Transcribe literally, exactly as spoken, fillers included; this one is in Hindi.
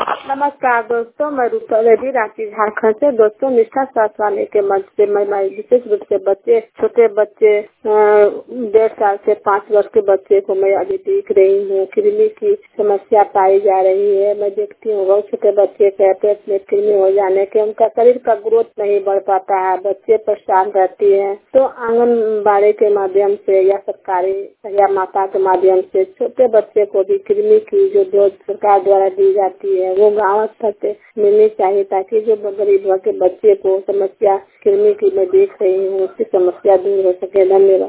नमस्कार दोस्तों, मैं रूपा देवी रांची झारखंड से। दोस्तों, निष्ठा स्वास्थ्य वाले के मंच से मैं मैं विशेष रूप से बच्चे छोटे बच्चे डेढ़ साल से पाँच वर्ष के बच्चे को मैं अभी देख रही हूँ। कृमि की समस्या पाई जा रही है। मैं देखती हूँ बहुत छोटे बच्चे के पेट में कृमि हो जाने के उनका शरीर का ग्रोथ नहीं बढ़ पाता है, बच्चे परेशान रहती है। तो आंगनबाड़ी के माध्यम से या सरकारी या माता के माध्यम से छोटे बच्चे को भी कृमि की जो डोज सरकार द्वारा दी जाती है वो गाँव स्तर पे मिलनी चाहिए, ताकि जो गरीब वर्ग के बच्चे को समस्या कृमि की मैं देख रही हूँ उसकी समस्या दूर हो सके। धन्यवाद।